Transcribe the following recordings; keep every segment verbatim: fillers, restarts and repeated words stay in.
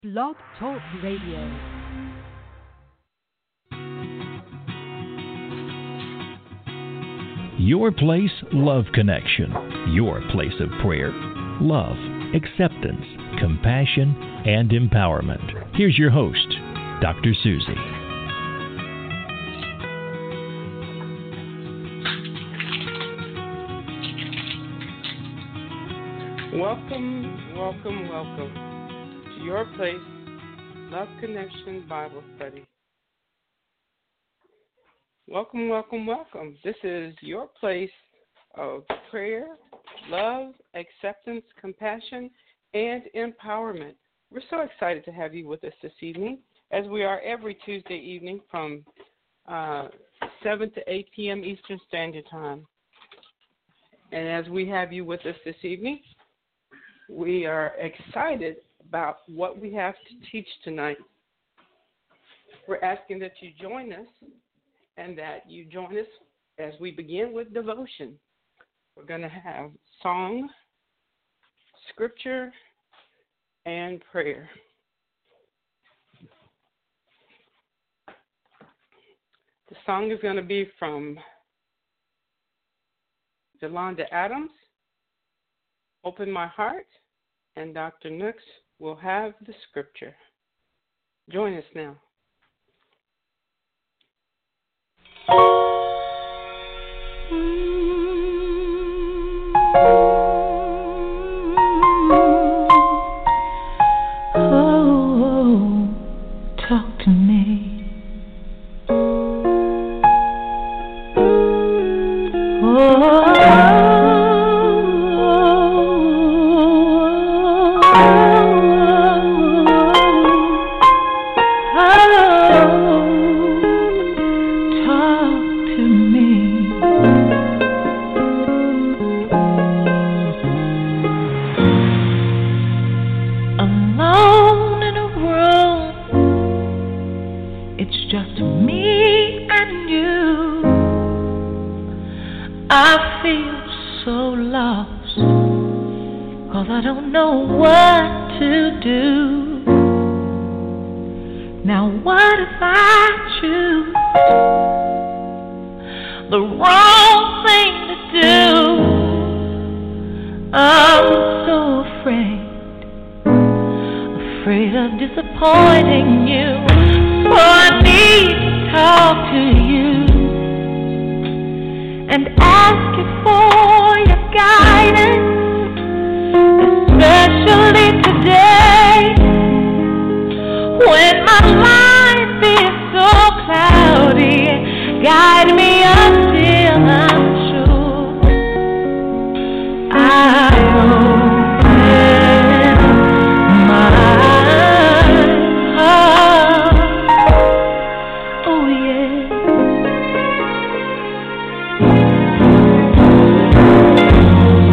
Blog Talk Radio. Your Place Love Connection. Your place of prayer, love, acceptance, compassion, and empowerment. Here's your host, Doctor Susie. Welcome, welcome, welcome to Your Place Love Connection Bible Study. Welcome, welcome, welcome. This is your place of prayer, love, acceptance, compassion, and empowerment. We're so excited to have you with us this evening, as we are every Tuesday evening from uh, seven to eight p.m. Eastern Standard Time. And as we have you with us this evening, we are excited about what we have to teach tonight. We're asking that you join us and that you join us as we begin with devotion. We're going to have song, scripture, and prayer. The song is going to be from Yolanda Adams, Open My Heart, and Doctor Nooks will have the scripture. Join us now. Oh, talk to me. Oh. I don't know what to do. Now what if I choose the wrong thing to do? I'm so afraid, afraid of disappointing you. So I need to talk to you and ask you for your guidance. Especially today, when my life is so cloudy, guide me until I'm sure I open my heart. Oh yeah.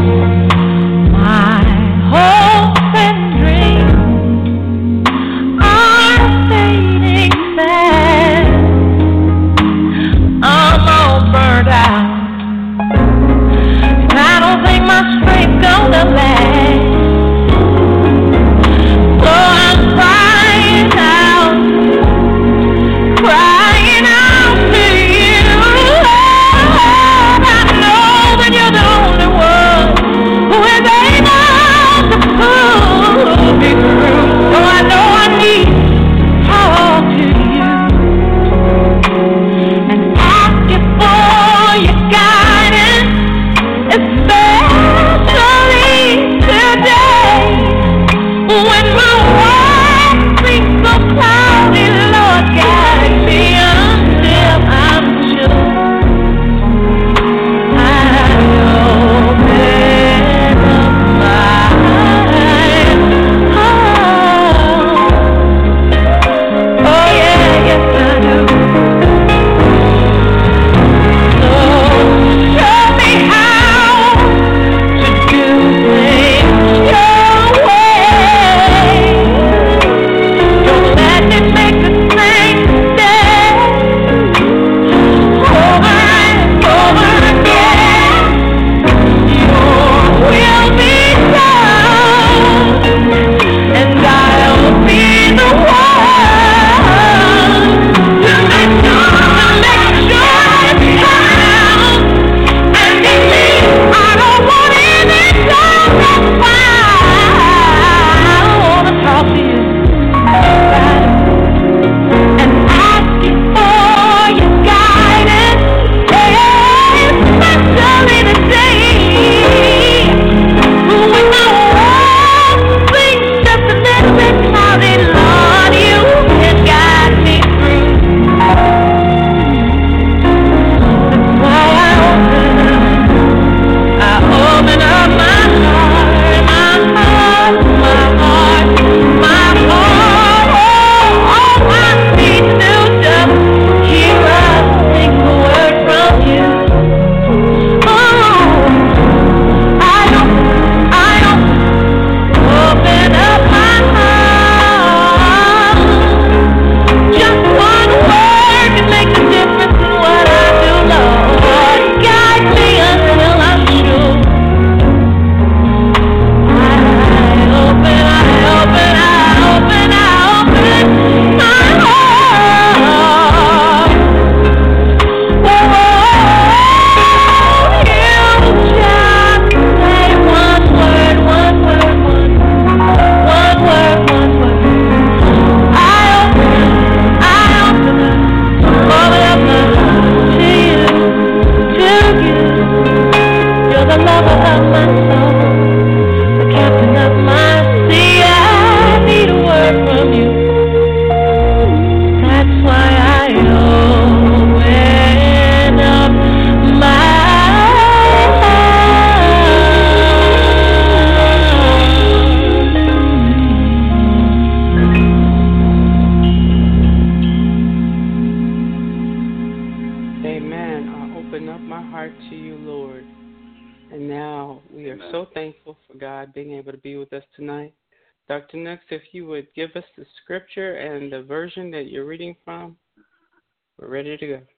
so thankful for God being able to be with us tonight. Doctor Nux, if you would give us the scripture and the version that you're reading from, we're ready to go.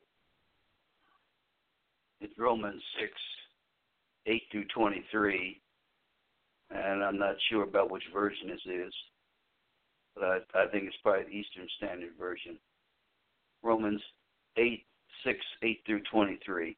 It's Romans six, eight through twenty-three, and I'm not sure about which version this is, but I, I think it's probably the Eastern Standard Version. Romans eight, six, eight through twenty-three.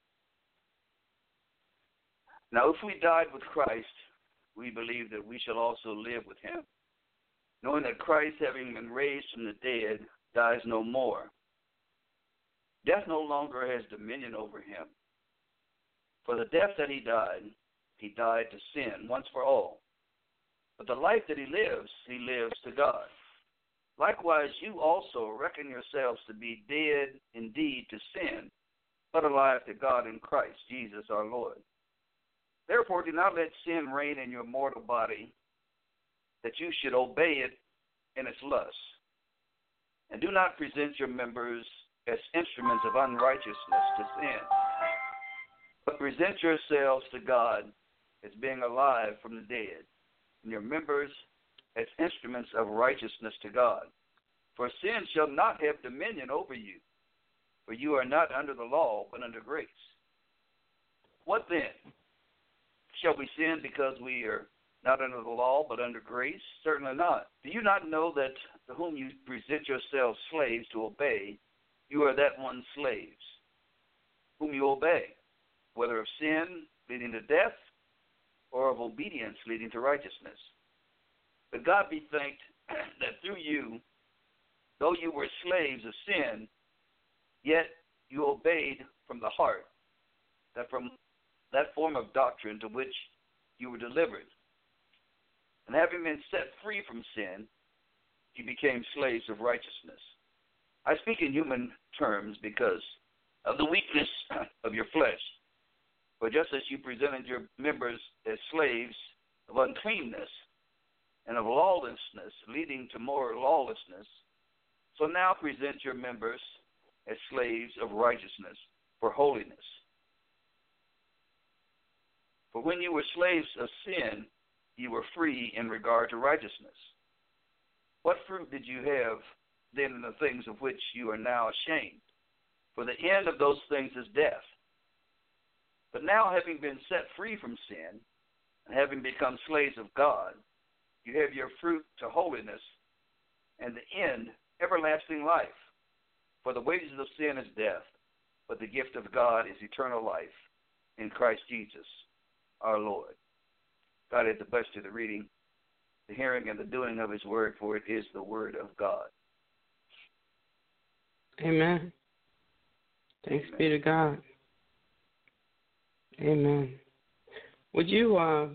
Now, if we died with Christ, we believe that we shall also live with him, knowing that Christ, having been raised from the dead, dies no more. Death no longer has dominion over him. For the death that he died, he died to sin once for all. But the life that he lives, he lives to God. Likewise, you also reckon yourselves to be dead indeed to sin, but alive to God in Christ Jesus our Lord. Therefore, do not let sin reign in your mortal body, that you should obey it in its lusts. And do not present your members as instruments of unrighteousness to sin, but present yourselves to God as being alive from the dead, and your members as instruments of righteousness to God. For sin shall not have dominion over you, for you are not under the law, but under grace. What then? Shall we sin because we are not under the law, but under grace? Certainly not. Do you not know that to whom you present yourselves slaves to obey, you are that one's slaves, whom you obey, whether of sin leading to death, or of obedience leading to righteousness? But God be thanked that through you, though you were slaves of sin, yet you obeyed from the heart, that from that form of doctrine to which you were delivered. And having been set free from sin, you became slaves of righteousness. I speak in human terms because of the weakness of your flesh. For just as you presented your members as slaves of uncleanness and of lawlessness, leading to more lawlessness, so now present your members as slaves of righteousness for holiness. For when you were slaves of sin, you were free in regard to righteousness. What fruit did you have then in the things of which you are now ashamed? For the end of those things is death. But now, having been set free from sin, and having become slaves of God, you have your fruit to holiness, and the end, everlasting life. For the wages of sin is death, but the gift of God is eternal life in Christ Jesus our Lord. God is the blessed to the reading, the hearing, and the doing of his word, for it is the word of God. Amen. Thanks Amen. Be to God. Amen. Would you uh,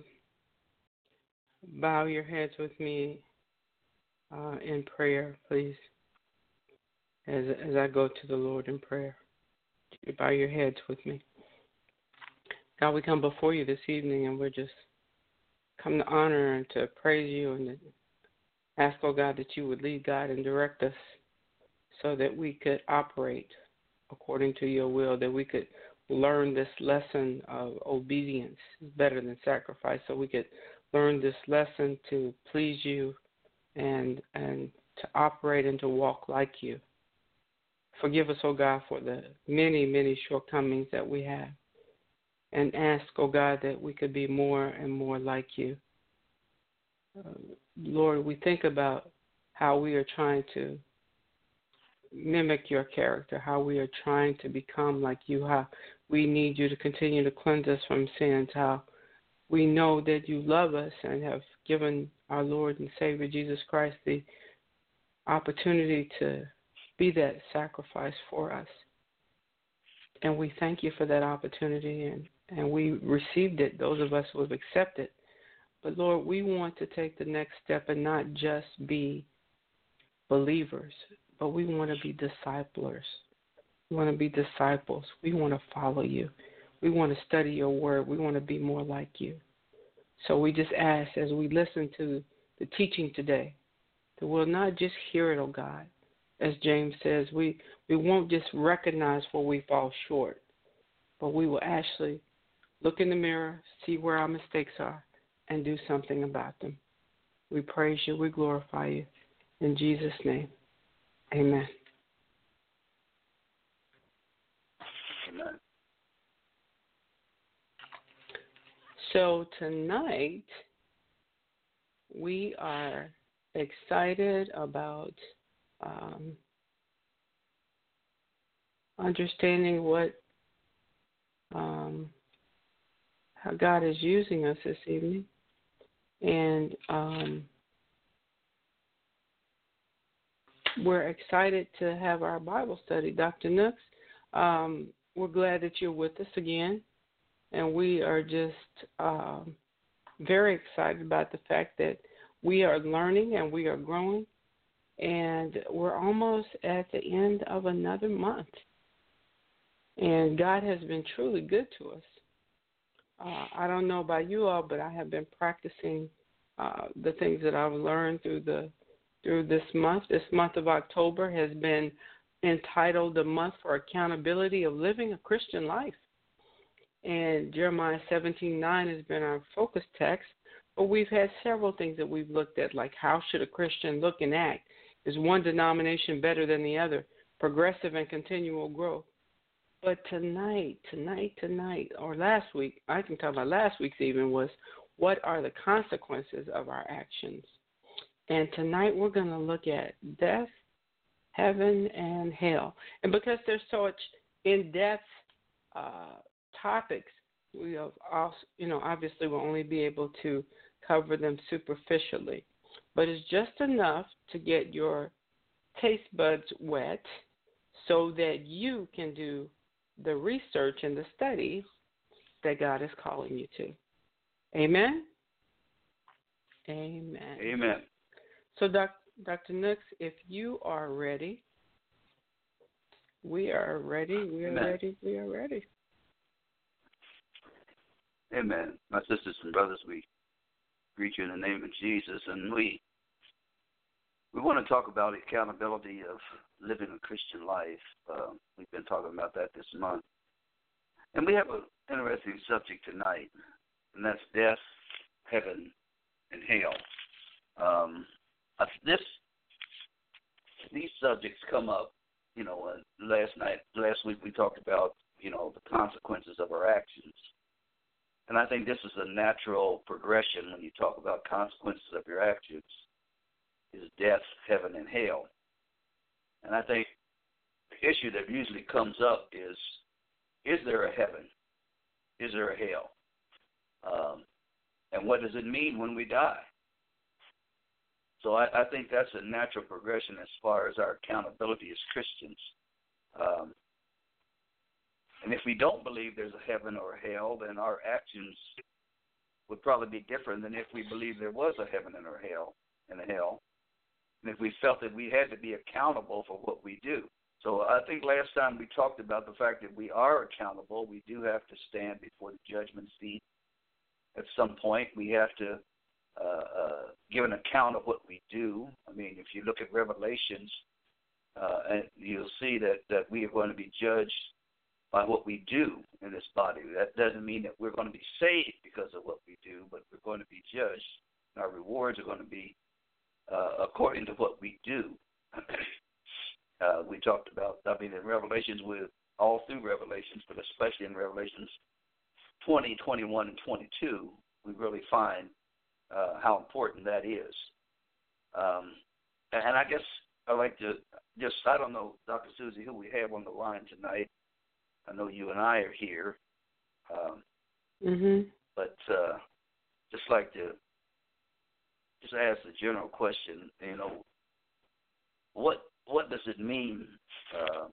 bow your heads with me uh, in prayer, please, as as I go to the Lord in prayer? Would you bow your heads with me? God, we come before you this evening, and we're just come to honor and to praise you and to ask, oh God, that you would lead, God, and direct us so that we could operate according to your will, that we could learn this lesson of obedience is better than sacrifice, so we could learn this lesson to please you and and to operate and to walk like you. Forgive us, oh God, for the many, many shortcomings that we have. And ask, oh God, that we could be more and more like you. Uh, Lord, we think about how we are trying to mimic your character, how we are trying to become like you, how we need you to continue to cleanse us from sins, how we know that you love us and have given our Lord and Savior Jesus Christ the opportunity to be that sacrifice for us. And we thank you for that opportunity, and, and we received it, those of us who have accepted. But, Lord, we want to take the next step and not just be believers, but we want to be disciplers. We want to be disciples. We want to follow you. We want to study your word. We want to be more like you. So we just ask, as we listen to the teaching today, that we'll not just hear it, oh God. As James says, we, we won't just recognize where we fall short, but we will actually look in the mirror, see where our mistakes are, and do something about them. We praise you. We glorify you. In Jesus' name, amen. Amen. So tonight, we are excited about um, understanding what um, how God is using us this evening, and um, we're excited to have our Bible study. Doctor Nooks, um, we're glad that you're with us again, and we are just um, very excited about the fact that we are learning and we are growing, and we're almost at the end of another month. And God has been truly good to us. Uh, I don't know about you all, but I have been practicing uh, the things that I've learned through the through this month. This month of October has been entitled the Month for Accountability of Living a Christian Life. And Jeremiah seventeen nine has been our focus text, but we've had several things that we've looked at, like how should a Christian look and act? Is one denomination better than the other? Progressive and continual growth. But tonight, tonight, tonight, or last week, I can talk about last week's even, was what are the consequences of our actions? And tonight we're going to look at death, heaven, and hell. And because there's so much in-depth uh, topics, we have also, you know, obviously we'll only be able to cover them superficially. But it's just enough to get your taste buds wet so that you can do the research and the studies that God is calling you to. Amen? Amen. Amen. So, Doc, Doctor Nooks, if you are ready, we are ready, we are Amen. ready, we are ready. Amen. My sisters and brothers, we greet you in the name of Jesus, and we we want to talk about accountability of living a Christian life. Uh, we've been talking about that this month. And we have an interesting subject tonight, and that's death, heaven, and hell. Um, this, these subjects come up, you know, uh, last night, last week we talked about, you know, the consequences of our actions. And I think this is a natural progression when you talk about consequences of your actions, is death, heaven, and hell. And I think the issue that usually comes up is, is there a heaven? Is there a hell? Um, and what does it mean when we die? So I, I think that's a natural progression as far as our accountability as Christians. Um, and if we don't believe there's a heaven or a hell, then our actions would probably be different than if we believed there was a heaven and a hell and a hell. And if we felt that we had to be accountable for what we do. So I think last time we talked about the fact that we are accountable. We do have to stand before the judgment seat. At some point, we have to uh, uh, give an account of what we do. I mean, if you look at Revelations, uh, and you'll see that, that we are going to be judged by what we do in this body. That doesn't mean that we're going to be saved because of what we do, but we're going to be judged. And our rewards are going to be uh, according to what we do. uh, we talked about, I mean, in Revelations, with all through Revelations, but especially in Revelations twenty, twenty-one, and twenty-two, we really find uh, how important that is. Um, and I guess I'd like to just, I don't know, Doctor Susie, who we have on the line tonight. I know you and I are here. Um, mm-hmm. But uh, just like to just ask the general question, you know, what what does it mean uh,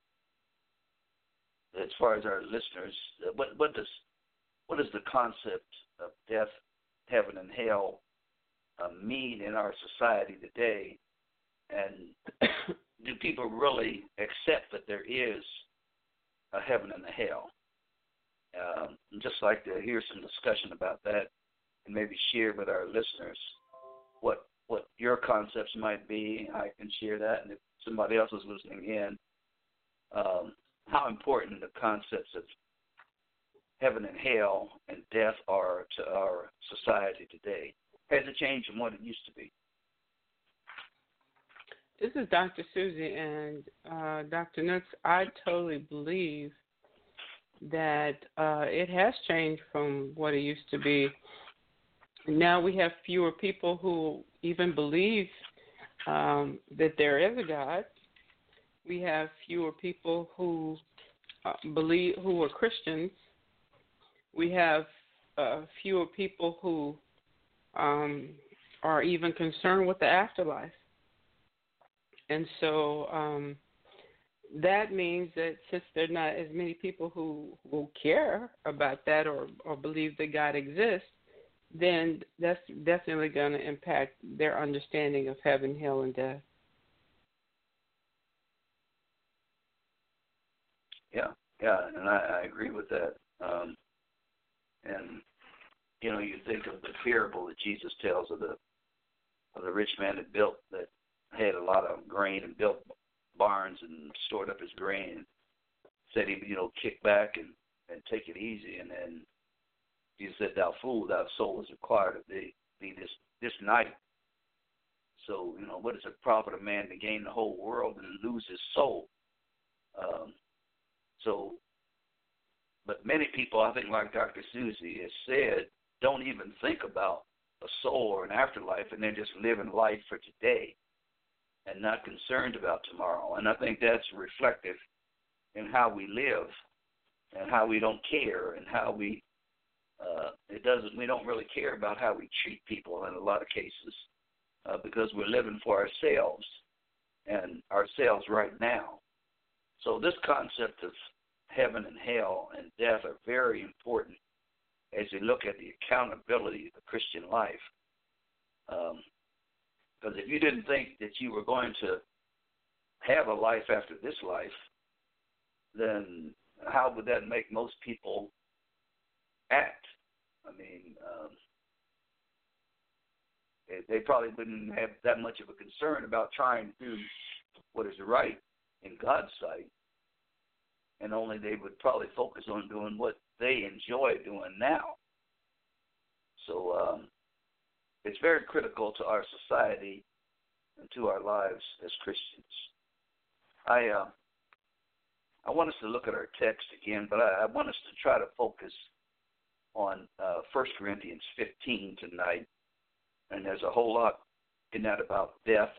as far as our listeners? Uh, what what does what does the concept of death, heaven, and hell uh, mean in our society today? And do people really accept that there is a heaven and a hell? Um, I'd just like to hear some discussion about that, and maybe share with our listeners what what your concepts might be. I can share that, and if somebody else is listening in, um, how important the concepts of heaven and hell and death are to our society today? Has it changed from what it used to be? This is Doctor Susie, and uh, Doctor Nooks, I totally believe that uh, it has changed from what it used to be. Now we have fewer people who even believe um, that there is a God. We have fewer people who uh, believe, who are Christians. We have uh, fewer people who um, are even concerned with the afterlife. And so um, that means that since there are not as many people who will care about that or, or believe that God exists, then that's definitely going to impact their understanding of heaven, hell, and death. Yeah, yeah, and I, I agree with that. Um, and, you know, you think of the parable that Jesus tells of the of the rich man that built, that had a lot of grain and built barns and stored up his grain. Said he, you know, kick back and, and take it easy. And then Jesus said, "Thou fool, thy soul is required of thee, thee this, this night." So, you know, what is it profit a man to gain the whole world and lose his soul? Um, so, but many people, I think, like Doctor Susie has said, don't even think about a soul or an afterlife, and they're just living life for today and not concerned about tomorrow. And I think that's reflective in how we live and how we don't care and how we uh, it doesn't we don't really care about how we treat people in a lot of cases uh, because we're living for ourselves and ourselves right now. So this concept of heaven and hell and death are very important as you look at the accountability of the Christian life. Um, Because if you didn't think that you were going to have a life after this life, then how would that make most people act? I mean, um, they, they probably wouldn't have that much of a concern about trying to do what is right in God's sight, and only they would probably focus on doing what they enjoy doing now. So, um, it's very critical to our society and to our lives as Christians. I uh, I want us to look at our text again, but I, I want us to try to focus on uh, First Corinthians fifteen tonight. And there's a whole lot in that about death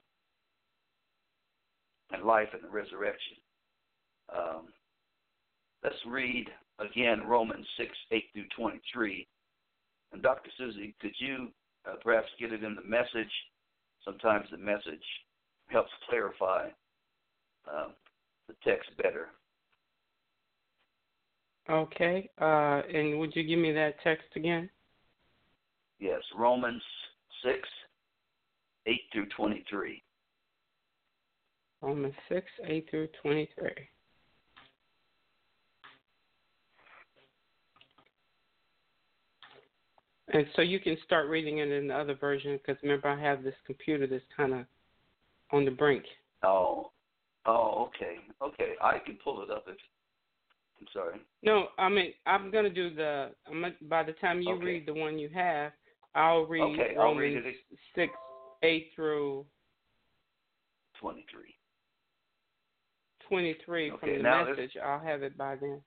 and life and the resurrection. Um, let's read again Romans six, eight through twenty-three. And Doctor Susie, could you Uh, perhaps get it in the message? Sometimes the message helps clarify uh, the text better. Okay. Uh, and would you give me that text again? Yes, Romans six, eight through twenty-three. Romans six, eight through twenty-three. And so you can start reading it in the other version, because remember I have this computer that's kind of on the brink. Oh, oh, okay, okay. I can pull it up if. I'm sorry. No, I mean I'm gonna do the. I'm gonna, by the time you okay. read the one you have, I'll read okay, Romans I'll read it. six, eight through twenty-three. Twenty-three okay, from the now message. This... I'll have it by then.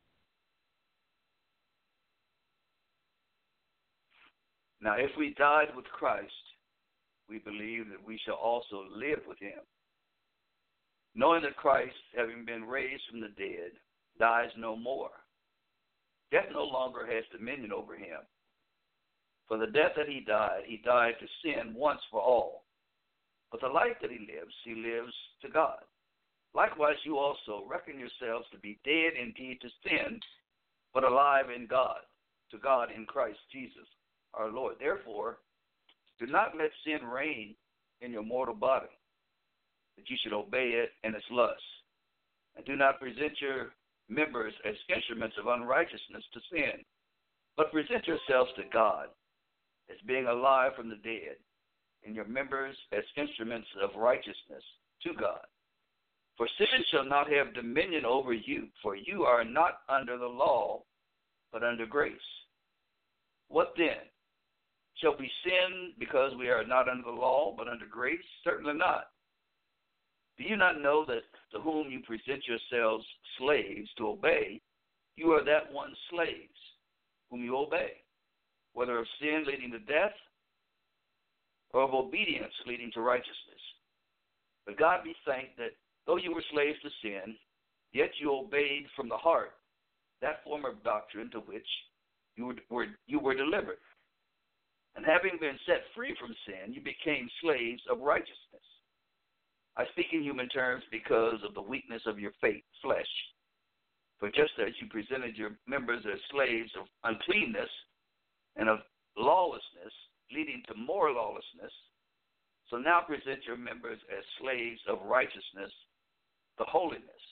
Now, if we died with Christ, we believe that we shall also live with him. Knowing that Christ, having been raised from the dead, dies no more. Death no longer has dominion over him. For the death that he died, he died to sin once for all. But the life that he lives, he lives to God. Likewise, you also reckon yourselves to be dead indeed to sin, but alive in God, to God in Christ Jesus our Lord. Therefore, do not let sin reign in your mortal body, that you should obey it in its lusts. And do not present your members as instruments of unrighteousness to sin, but present yourselves to God as being alive from the dead, and your members as instruments of righteousness to God. For sin shall not have dominion over you, for you are not under the law, but under grace. What then? Shall we sin because we are not under the law, but under grace? Certainly not. Do you not know that to whom you present yourselves slaves to obey, you are that one's slaves, whom you obey, whether of sin leading to death, or of obedience leading to righteousness? But God be thanked that though you were slaves to sin, yet you obeyed from the heart that form of doctrine to which you were, were, you were delivered. And having been set free from sin, you became slaves of righteousness. I speak in human terms because of the weakness of your faith, flesh. For just as you presented your members as slaves of uncleanness and of lawlessness, leading to more lawlessness, so now present your members as slaves of righteousness, to holiness.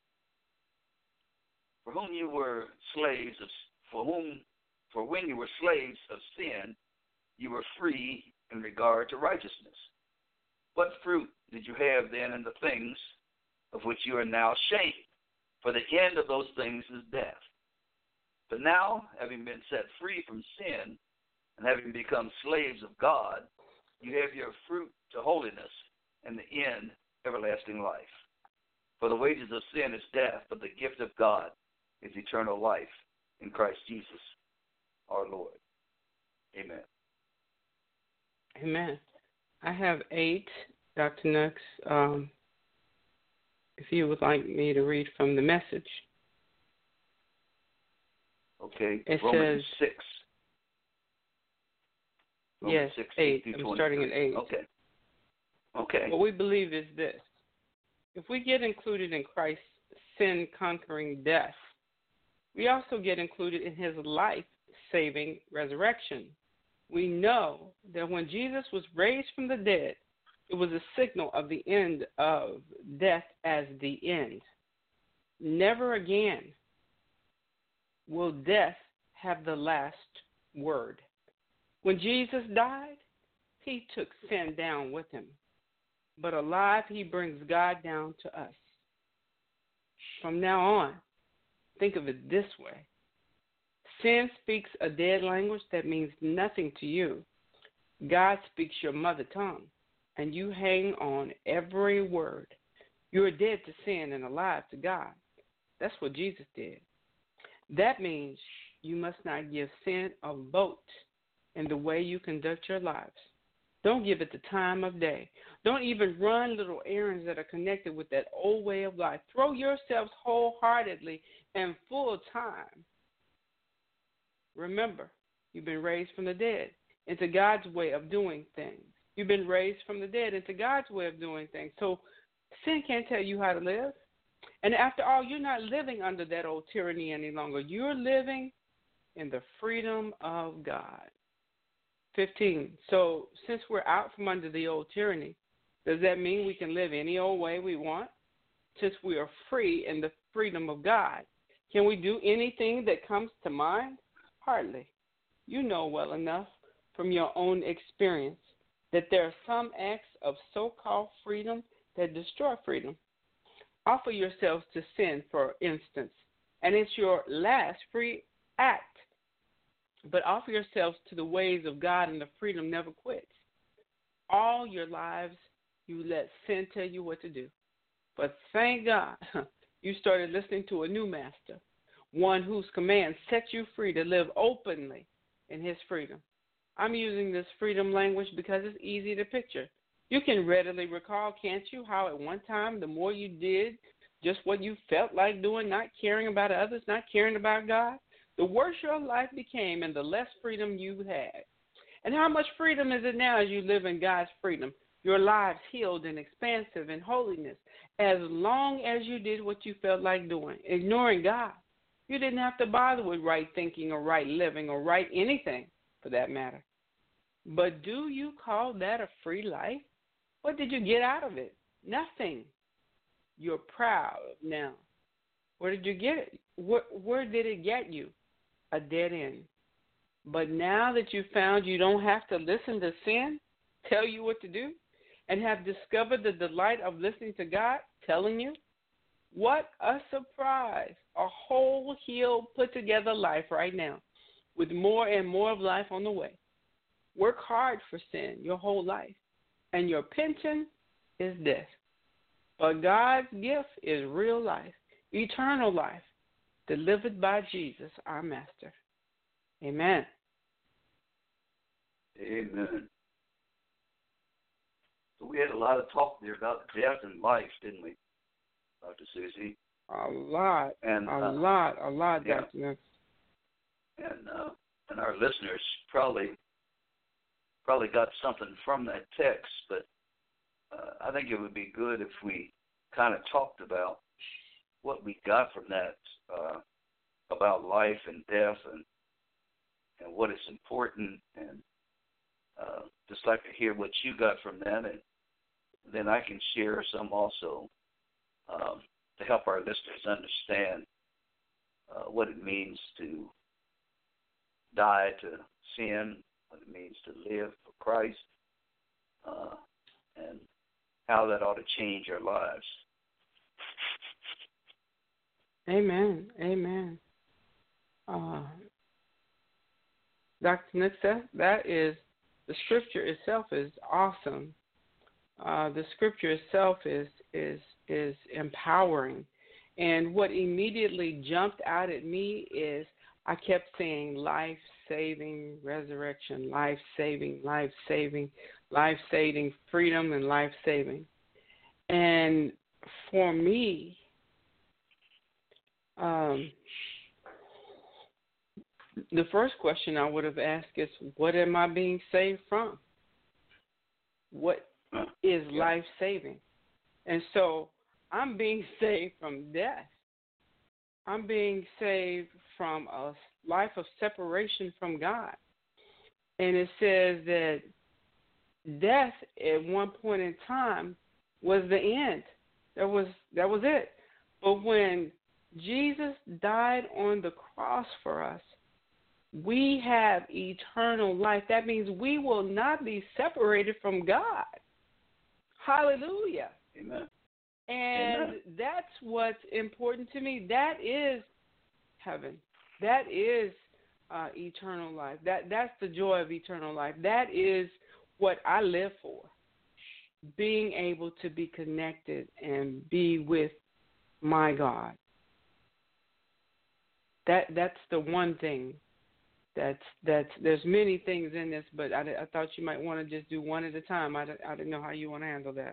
For whom you were slaves of, for whom, for when you were slaves of sin, you were free in regard to righteousness. What fruit did you have then in the things of which you are now ashamed? For the end of those things is death. But now, having been set free from sin and having become slaves of God, you have your fruit to holiness and the end everlasting life. For the wages of sin is death, but the gift of God is eternal life in Christ Jesus our Lord. Amen. Amen. I have eight, Doctor Nux, um, if you would like me to read from the message. Okay. It Romans says, six. Romans yes, six, eight. eight I'm starting at eight. Okay. Okay. What we believe is this. If we get included in Christ's sin-conquering death, we also get included in his life-saving resurrection. We know that when Jesus was raised from the dead, it was a signal of the end of death as the end. Never again will death have the last word. When Jesus died, he took sin down with him. But alive, he brings God down to us. From now on, think of it this way. Sin speaks a dead language that means nothing to you. God speaks your mother tongue, and you hang on every word. You are dead to sin and alive to God. That's what Jesus did. That means you must not give sin a vote in the way you conduct your lives. Don't give it the time of day. Don't even run little errands that are connected with that old way of life. Throw yourselves wholeheartedly and full time. Remember, you've been raised from the dead into God's way of doing things. You've been raised from the dead into God's way of doing things. So sin can't tell you how to live. And after all, you're not living under that old tyranny any longer. You're living in the freedom of God. fifteen. So since we're out from under the old tyranny, does that mean we can live any old way we want? Since we are free in the freedom of God, can we do anything that comes to mind? Hardly. You know well enough from your own experience that there are some acts of so-called freedom that destroy freedom. Offer yourselves to sin, for instance, and it's your last free act. But offer yourselves to the ways of God, and the freedom never quits. All your lives, you let sin tell you what to do. But thank God you started listening to a new master, one whose command sets you free to live openly in his freedom. I'm using this freedom language because it's easy to picture. You can readily recall, can't you, how at one time the more you did just what you felt like doing, not caring about others, not caring about God, the worse your life became and the less freedom you had. And how much freedom is it now as you live in God's freedom? Your lives healed and expansive in holiness, as long as you did what you felt like doing, ignoring God. You didn't have to bother with right thinking or right living or right anything, for that matter. But do you call that a free life? What did you get out of it? Nothing. You're proud now. Where did you get it? Where, where did it get you? A dead end. But now that you've found you don't have to listen to sin tell you what to do, and have discovered the delight of listening to God telling you, What a surprise. A whole, healed, put together life right now with more and more of life on the way. Work hard for sin your whole life, and your pension is death. But God's gift is real life, eternal life, delivered by Jesus, our Master. Amen. Amen. So we had a lot of talk there about death and life, didn't we, Doctor Susie? A lot, and, a uh, lot, a lot, yeah. Doctor Nix. And uh, and our listeners probably probably got something from that text, but uh, I think it would be good if we kind of talked about what we got from that uh, about life and death and and what is important, and uh, just like to hear what you got from that, and then I can share some also um, to help our listeners understand uh, what it means to die to sin, what it means to live for Christ, uh, and how that ought to change our lives. Amen. Amen. Uh, Doctor Nixa, that is, the scripture itself is awesome. Uh, the scripture itself is is is empowering. And what immediately jumped out at me is I kept saying life-saving resurrection, life-saving, life-saving, life-saving freedom, and life-saving. And for me, um, the first question I would have asked is, what am I being saved from? What is life-saving? And so I'm being saved from death. I'm being saved from a life of separation from God. And it says that death at one point in time was the end. That was that was it. But when Jesus died on the cross for us, we have eternal life. That means we will not be separated from God. Hallelujah. Amen. And Amen. that's what's important to me. That is heaven. That is uh, eternal life. That that's the joy of eternal life. That is what I live for. Being able to be connected and be with my God. That that's the one thing. That's that's. There's many things in this, but I, I thought you might want to just do one at a time. I, I didn't know how you want to handle that.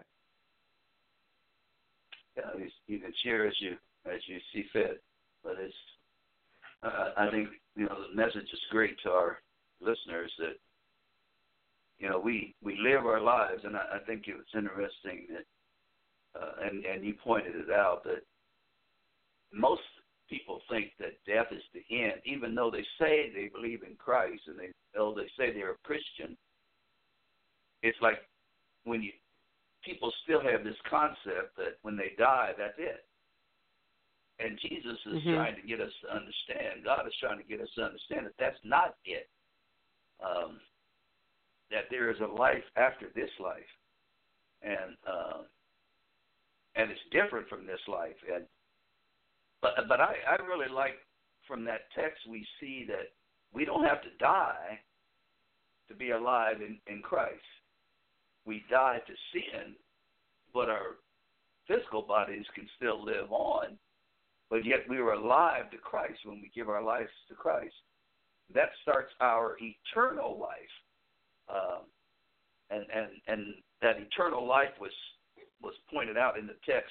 Yeah, you can share as you as you see fit, but it's. Uh, I think you know the message is great to our listeners that you know we, we live our lives, and I, I think it was interesting that, uh, and and you pointed it out that most people think that death is the end, even though they say they believe in Christ and they though they say they're a Christian. It's like when you people still have this concept that when they die, that's it. And Jesus is mm-hmm. trying to get us to understand, God is trying to get us to understand that that's not it. Um, that there is a life after this life. And uh, and it's different from this life. And But but I, I really like from that text we see that we don't have to die to be alive in, in Christ. We die to sin, but our physical bodies can still live on, but yet we are alive to Christ when we give our lives to Christ. That starts our eternal life. Um, and, and, and that eternal life was, was pointed out in the text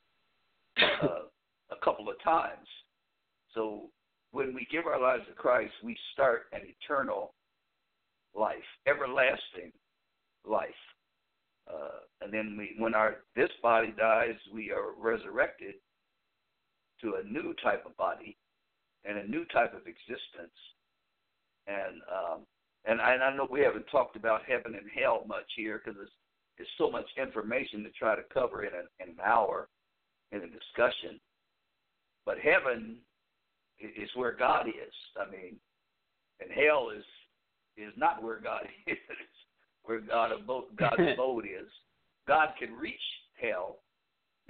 uh, a couple of times. So when we give our lives to Christ, we start an eternal life, everlasting life. Uh, and then we, when our this body dies, we are resurrected to a new type of body and a new type of existence. And um, and, I, and I know we haven't talked about heaven and hell much here because it's, it's so much information to try to cover in, a, in an hour in a discussion. But heaven is where God is. I mean, and hell is is not where God is. Where God abode, God's abode is. God can reach hell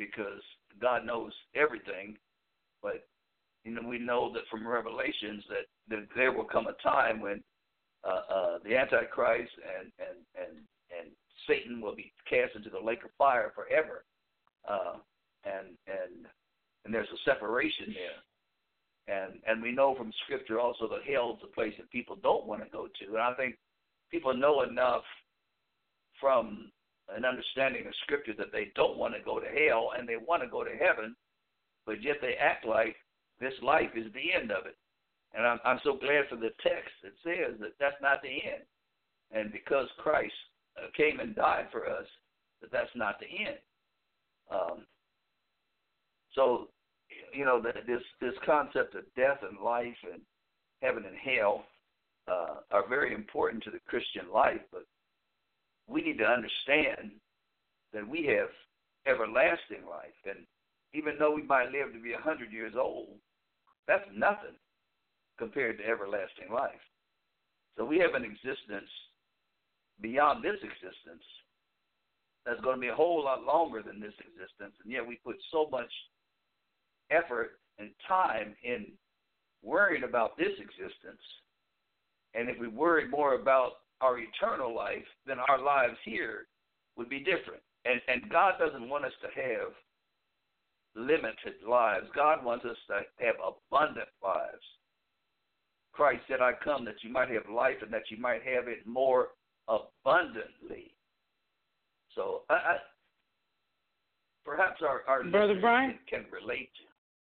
because God knows everything. But, you know, we know that from Revelations that, that there will come a time when uh, uh, the Antichrist and, and, and, and Satan will be cast into the lake of fire forever. Uh, and, and, and there's a separation there. And, and we know from Scripture also that hell is a place that people don't want to go to. And I think people know enough from an understanding of Scripture that they don't want to go to hell and they want to go to heaven, but yet they act like this life is the end of it. And I'm, I'm so glad for the text that says that that's not the end. And because Christ uh, came and died for us, that that's not the end. Um, so, you know, that this, this concept of death and life and heaven and hell uh, are very important to the Christian life, but we need to understand that we have everlasting life. And even though we might live to be one hundred years old, that's nothing compared to everlasting life. So we have an existence beyond this existence that's going to be a whole lot longer than this existence, and yet we put so much effort and time in worrying about this existence. And if we worried more about our eternal life, then our lives here would be different. And, and God doesn't want us to have limited lives. God wants us to have abundant lives. Christ said, I come that you might have life and that you might have it more abundantly. So I, I, perhaps our, our Brother Brian can relate.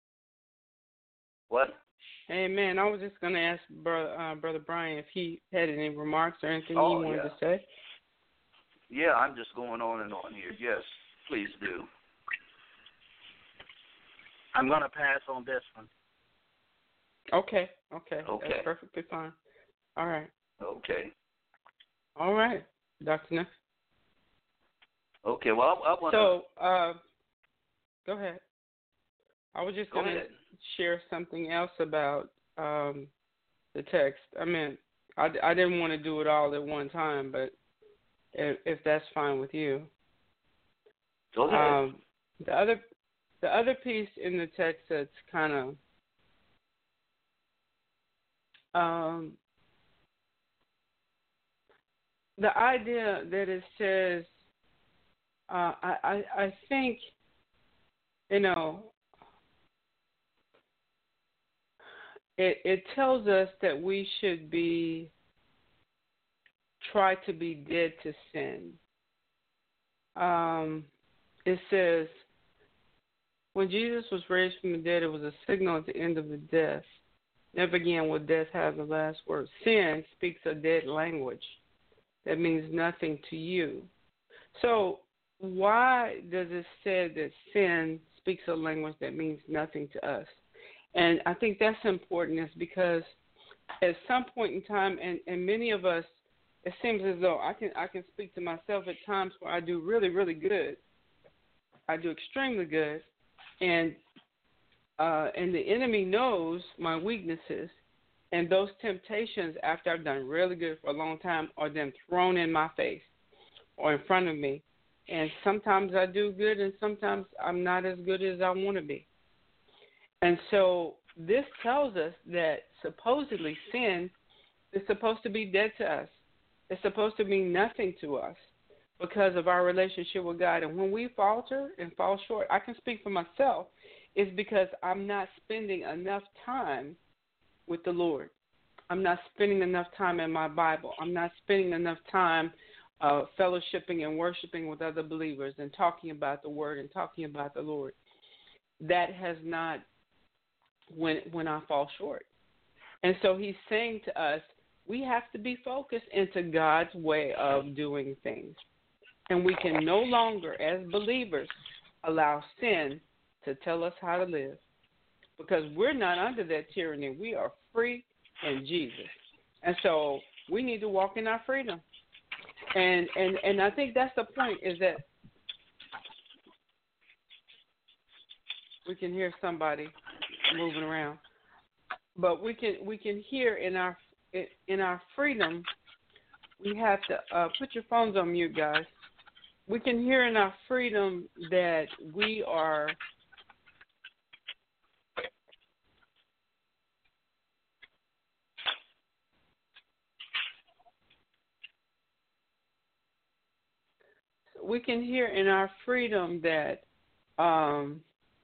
What? Amen. I was just going to ask Brother, uh, Brother Brian if he had any remarks or anything oh, he wanted yeah. to say. Yeah, I'm just going on and on here. Yes, please do. I'm going to pass on this one. Okay, okay. Okay. That's perfectly fine. All right. Okay. All right, Doctor Neff. Okay, well, I, I want to... So, uh, go ahead. I was just Go going to ahead. share something else about um, the text. I mean, I, I didn't want to do it all at one time, but if, if that's fine with you. Go ahead. Um, the other the other piece in the text that's kind of um, the idea that it says, uh, I, I I think, you know, it it tells us that we should be try to be dead to sin. Um, it says, when Jesus was raised from the dead, it was a signal at the end of the death. Never again will death have the last word. Sin speaks a dead language that means nothing to you. So why does it say that sin speaks a language that means nothing to us? And I think that's important is because at some point in time, and, and many of us, it seems as though I can I can speak to myself at times where I do really, really good. I do extremely good. And uh, and the enemy knows my weaknesses, and those temptations after I've done really good for a long time are then thrown in my face or in front of me. And sometimes I do good, and sometimes I'm not as good as I want to be. And so this tells us that supposedly sin is supposed to be dead to us. It's supposed to mean nothing to us because of our relationship with God. And when we falter and fall short, I can speak for myself, it's because I'm not spending enough time with the Lord. I'm not spending enough time in my Bible. I'm not spending enough time uh, fellowshipping and worshiping with other believers and talking about the Word and talking about the Lord. That has not when when I fall short. And so he's saying to us, we have to be focused into God's way of doing things. And we can no longer, as believers, allow sin to tell us how to live. Because we're not under that tyranny. We are free in Jesus. And so we need to walk in our freedom. And and, and I think that's the point, is that we can hear somebody moving around. But we can we can hear in our in our freedom, we have to uh, put your phones on mute, guys. we can hear in our freedom that we are we can hear in our freedom that um,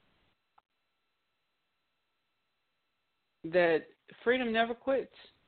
that freedom never quits.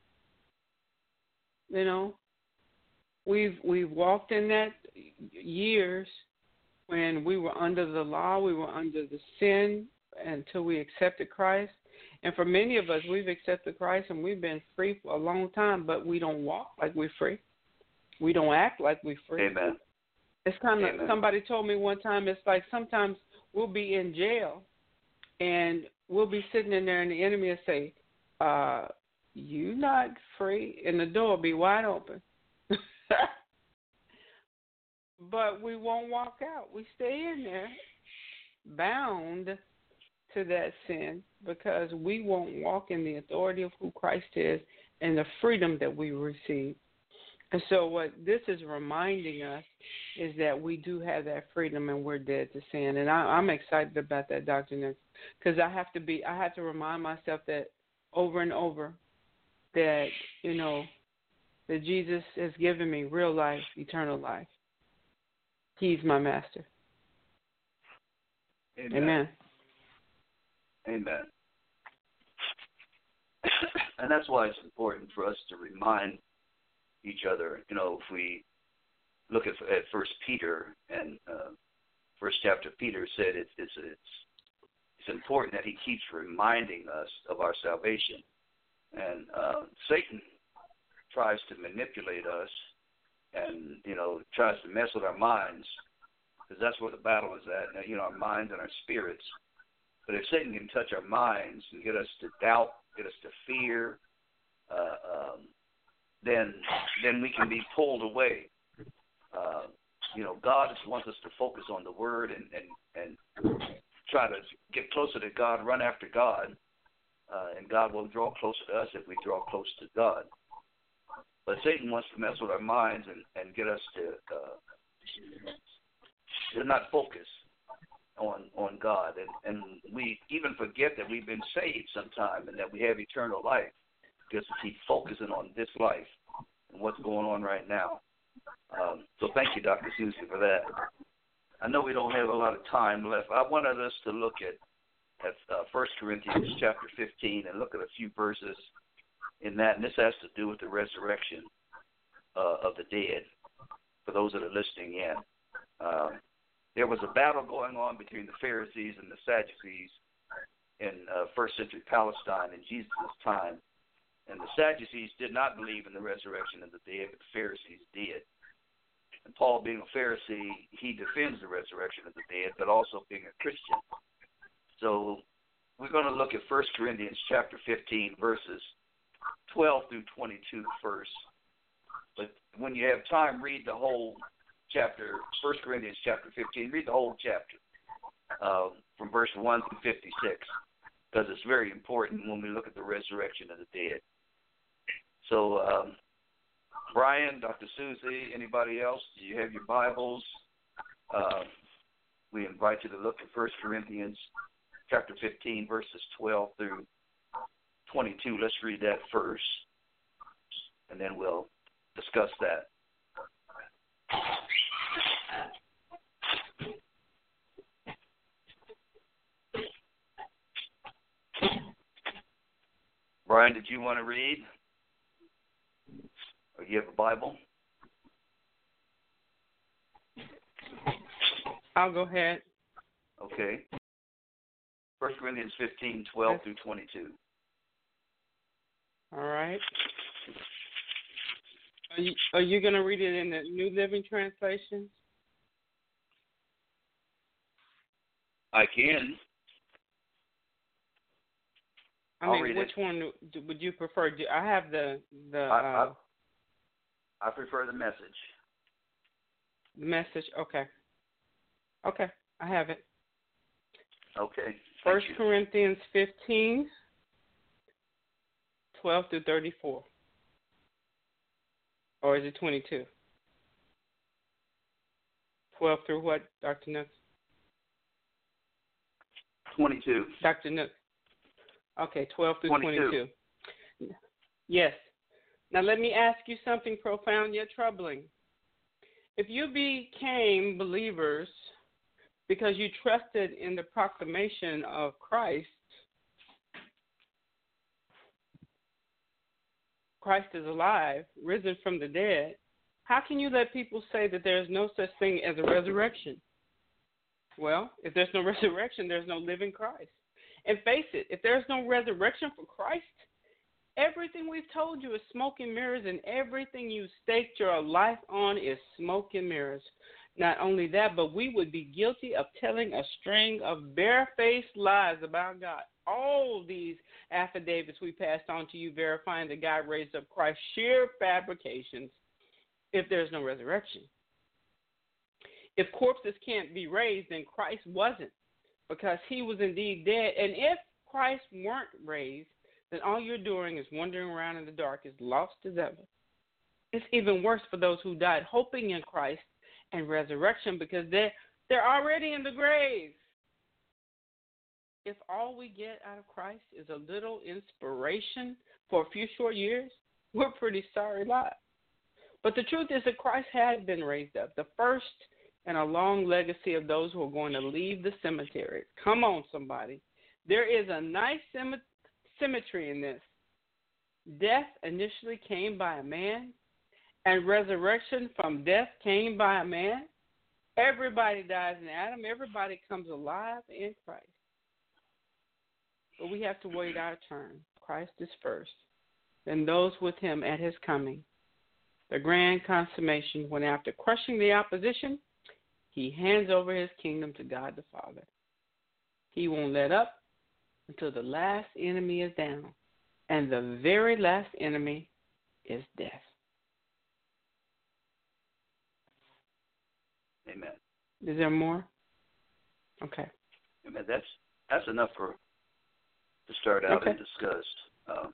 You know, we've we've walked in that years when we were under the law, we were under the sin until we accepted Christ. And for many of us, we've accepted Christ and we've been free for a long time, but we don't walk like we're free. We don't act like we're free. Amen. It's kind of, Amen. somebody told me one time, it's like sometimes we'll be in jail and we'll be sitting in there and the enemy will say, uh, you not free, and the door will be wide open. But we won't walk out. We stay in there bound to that sin because we won't walk in the authority of who Christ is and the freedom that we receive. And so what this is reminding us is that we do have that freedom and we're dead to sin. And I, I'm excited about that, Doctor Nick, because I have to be, I have to remind myself that over and over that, you know, that Jesus has given me real life, eternal life. He's my master. Amen. Amen. Amen. And that's why it's important for us to remind each other. You know, if we look at, at First Peter and uh, first chapter, Peter said it's it's it's it's important that he keeps reminding us of our salvation. And uh, Satan tries to manipulate us, and you know tries to mess with our minds, because that's where the battle is at. You know, our minds and our spirits. But if Satan can touch our minds and get us to doubt, get us to fear, uh, um, then then we can be pulled away. Uh, you know, God just wants us to focus on the Word and, and, and try to get closer to God, run after God, uh, and God will draw closer to us if we draw close to God. But Satan wants to mess with our minds and, and get us to uh, to not focus on on God, and, and we even forget that we've been saved sometime and that we have eternal life because we keep focusing on this life and what's going on right now. Um, so thank you, Doctor Susie, for that. I know we don't have a lot of time left. I wanted us to look at at uh, First Corinthians chapter fifteen and look at a few verses in that, and this has to do with the resurrection uh, of the dead. For those that are listening in. Um, There was a battle going on between the Pharisees and the Sadducees in uh, first century Palestine in Jesus' time. And the Sadducees did not believe in the resurrection of the dead, but the Pharisees did. And Paul, being a Pharisee, he defends the resurrection of the dead, but also being a Christian. So we're going to look at First Corinthians chapter fifteen, verses twelve through twenty-two first. But when you have time, read the whole chapter, First Corinthians chapter fifteen. Read the whole chapter uh, from verse one through fifty-six, because it's very important when we look at the resurrection of the dead. So, um, Brian, Doctor Susie, anybody else, do you have your Bibles? Uh, we invite you to look at First Corinthians chapter fifteen, verses twelve through twenty-two. Let's read that first, and then we'll discuss that. Brian, did you want to read? Or do you have a Bible? I'll go ahead. Okay. First Corinthians fifteen, twelve through twenty-two. All right. Are you, are you going to read it in the New Living Translation? I can. I I'll mean, read which it. one would you prefer? Do- I have the the I, uh, I, I prefer the Message. message. Okay. Okay, I have it. Okay. First Thank you. Corinthians fifteen, twelve through thirty-four. Or is it twenty-two? twelve through what, Doctor Nooks? twenty-two. Doctor Nooks. Okay, twelve through twenty-two. twenty-two. Yes. Now let me ask you something profound yet troubling. If you became believers because you trusted in the proclamation of Christ, Christ is alive, risen from the dead, how can you let people say that there's no such thing as a resurrection? Well, if there's no resurrection, there's no living Christ. And face it, if there's no resurrection for Christ, everything we've told you is smoke and mirrors, and everything you staked your life on is smoke and mirrors. Not only that, but we would be guilty of telling a string of barefaced lies about God. All these affidavits we passed on to you verifying that God raised up Christ, sheer fabrications if there's no resurrection. If corpses can't be raised, then Christ wasn't, because he was indeed dead. And if Christ weren't raised, then all you're doing is wandering around in the dark, as lost as ever. It's even worse for those who died hoping in Christ and resurrection, because they're, they're already in the grave. If all we get out of Christ is a little inspiration for a few short years, we're pretty sorry lot. But the truth is that Christ had been raised up, the first in a long legacy of those who are going to leave the cemetery. Come on, somebody. There is a nice cemetery. Symmetry in this. Death initially came by a man, and resurrection from death came by a man. Everybody dies in Adam. Everybody comes alive in Christ. But we have to wait our turn. Christ is first. Then those with him at his coming. The grand consummation, when after crushing the opposition, he hands over his kingdom to God the Father. He won't let up until the last enemy is down, and the very last enemy is death. Amen. Is there more? Okay. Amen. That's that's enough for to start out okay. and discuss. Um,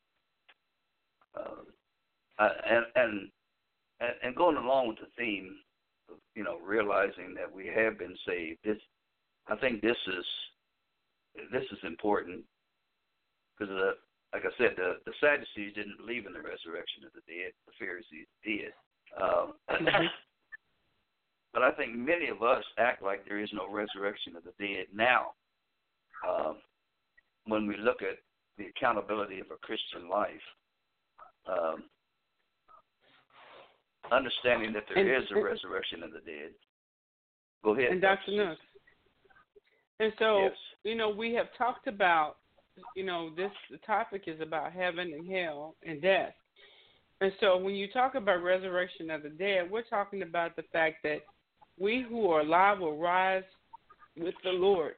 uh, and, and and going along with the theme of, you know, realizing that we have been saved. This, I think, this is. This is important because, uh, like I said, the, the Sadducees didn't believe in the resurrection of the dead. The Pharisees did. Um, but I think many of us act like there is no resurrection of the dead now. Um, when we look at the accountability of a Christian life, um, understanding that there and, is a resurrection of the dead. Go ahead. And Doctor Nooks. And so, yes. you know, we have talked about, you know, this the topic is about heaven and hell and death. And so when you talk about resurrection of the dead, we're talking about the fact that we who are alive will rise with the Lord.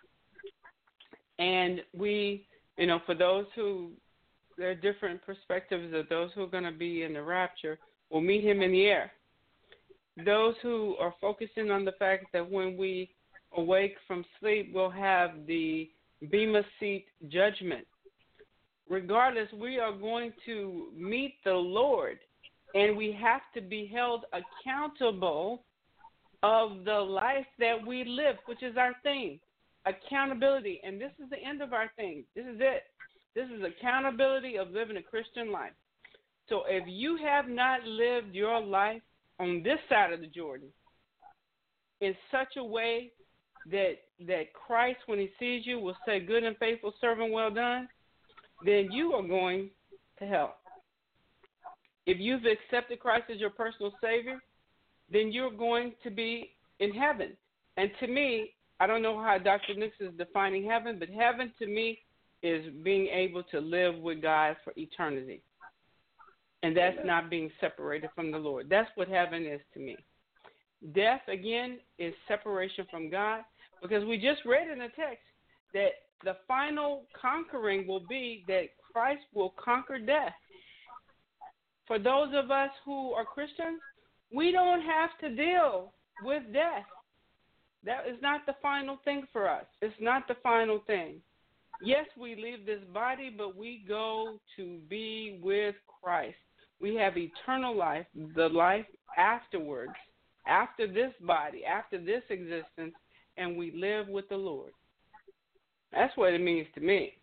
And we, you know, for those who, there are different perspectives of those who are going to be in the rapture, will meet him in the air. Those who are focusing on the fact that when we awake from sleep, we'll have the Bema seat judgment. Regardless, we are going to meet the Lord, and we have to be held accountable of the life that we live, which is our theme, accountability. And this is the end of our thing. This is it. This is accountability of living a Christian life. So if you have not lived your life on this side of the Jordan in such a way that that Christ, when he sees you, will say, good and faithful servant, well done, then you are going to hell. If you've accepted Christ as your personal Savior, then you're going to be in heaven. And to me, I don't know how Doctor Nix is defining heaven, but heaven to me is being able to live with God for eternity. And that's not being separated from the Lord. That's what heaven is to me. Death, again, is separation from God, because we just read in the text that the final conquering will be that Christ will conquer death. For those of us who are Christians, we don't have to deal with death. That is not the final thing for us. It's not the final thing. Yes, we leave this body, but we go to be with Christ. We have eternal life, the life afterwards, after this body, after this existence, and we live with the Lord. That's what it means to me.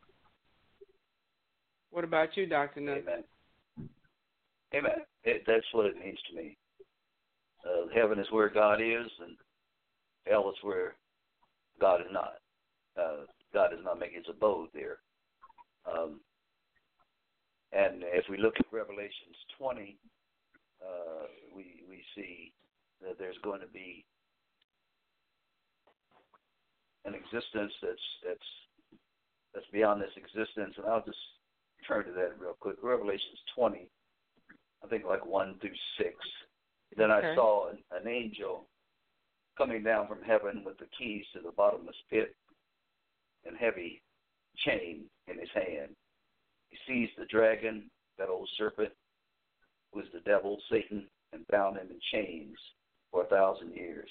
What about you, Doctor Nutt? Amen. Amen. It, that's what it means to me. Uh, heaven is where God is, and hell is where God is not. Uh, God is not making his abode there. Um, and if we look at Revelations twenty, uh, we we see that there's going to be an existence that's that's that's beyond this existence, and I'll just turn to that real quick. Revelations twenty, I think like one through six. Then okay. I saw an, an angel coming down from heaven with the keys to the bottomless pit and heavy chain in his hand. He seized the dragon, that old serpent, who is the devil, Satan, and bound him in chains for a thousand years.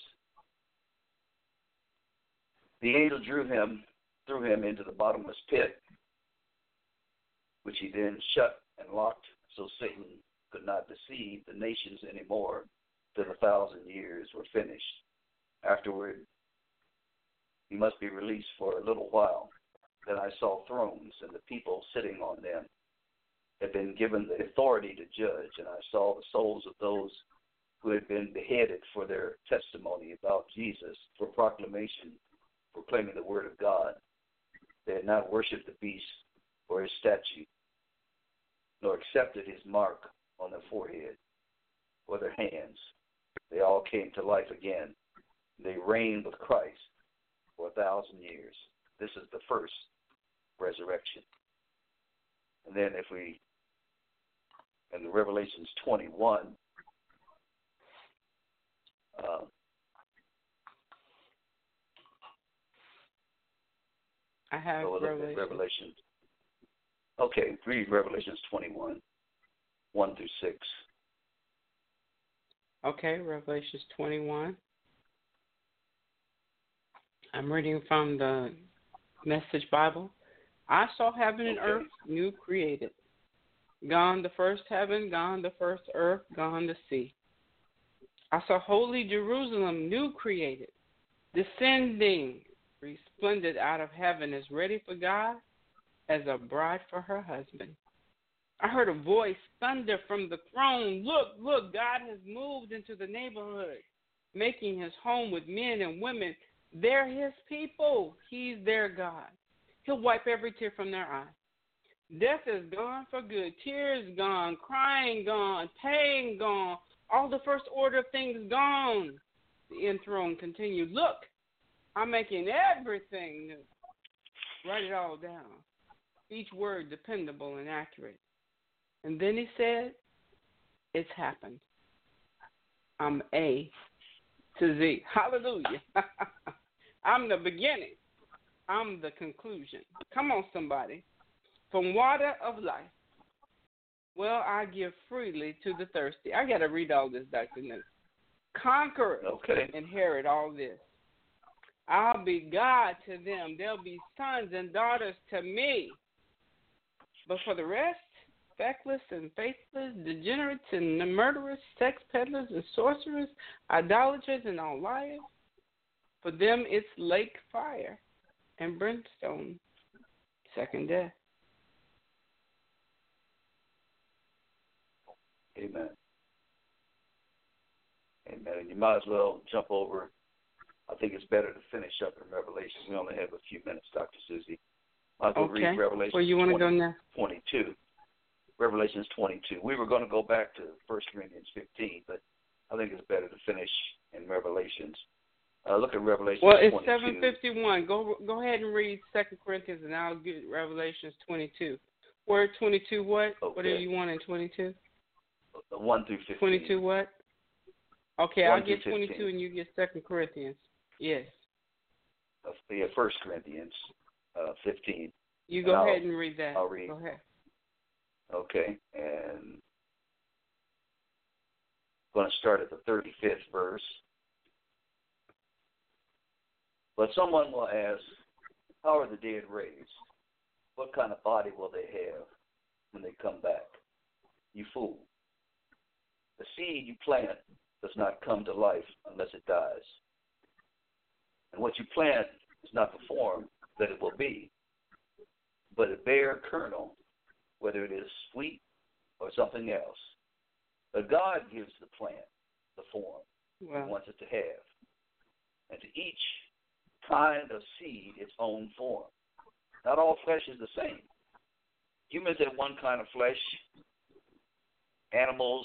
The angel drew him, threw him into the bottomless pit, which he then shut and locked so Satan could not deceive the nations anymore till the thousand years were finished. Afterward, he must be released for a little while. Then I saw thrones, and the people sitting on them had been given the authority to judge, and I saw the souls of those who had been beheaded for their testimony about Jesus, for proclamation, proclaiming the word of God. They had not worshipped the beast or his statue, nor accepted his mark on their forehead or their hands. They all came to life again. They reigned with Christ for a thousand years. This is the first resurrection. And then if we, in Revelations twenty-one, uh, I have so Revelation. Revelation. Okay, read Revelations twenty-one, one through six. Okay, Revelations twenty-one. I'm reading from the Message Bible. I saw heaven and okay. earth new created. Gone the first heaven, gone the first earth, gone the sea. I saw holy Jerusalem new created, descending, resplendent out of heaven, as ready for God as a bride for her husband. I heard a voice thunder from the throne. Look, look, God has moved into the neighborhood, making his home with men and women. They're his people. He's their God. He'll wipe every tear from their eye. Death is gone for good. Tears gone. Crying gone. Pain gone. All the first order of things gone. The enthroned continued. Look, I'm making everything new. Write it all down. Each word dependable and accurate. And then he said, it's happened. I'm A to Z. Hallelujah. I'm the beginning. I'm the conclusion. Come on, somebody. From water of life, well, I give freely to the thirsty. I got to read all this, Doctor Nutt. Conquerors okay. inherit all this. I'll be God to them. They'll be sons and daughters to me. But for the rest, feckless and faithless, degenerates and murderers, sex peddlers and sorcerers, idolaters and all liars, for them it's lake fire and brimstone, second death. Amen. Amen. And you might as well jump over. I think it's better to finish up in Revelation. We only have a few minutes, Doctor Susie. I'll go okay. read Revelation Well, you want to go now? twenty-two. Revelations twenty-two. We were going to go back to First Corinthians fifteen, but I think it's better to finish in Revelations. Uh, look at Revelation well, it's twenty-two. seven fifty-one. Go go ahead and read Second Corinthians, and I'll get Revelations twenty-two. Word twenty-two what? Okay. What do you want in twenty-two? one through fifteen. twenty-two what? Okay, I'll get twenty-two and you get Second Corinthians. Yes. Uh, yeah, First Corinthians uh, fifteen. You go and ahead and read that. I'll read. Go ahead. Okay, and I'm going to start at the thirty-fifth verse. But someone will ask, how are the dead raised? What kind of body will they have when they come back? You fool. The seed you plant does not come to life unless it dies. And what you plant is not the form that it will be, but a bare kernel, whether it is sweet or something else. But God gives the plant the form Wow. He wants it to have. And to each kind of seed its own form. Not all flesh is the same. Humans have one kind of flesh. Animals,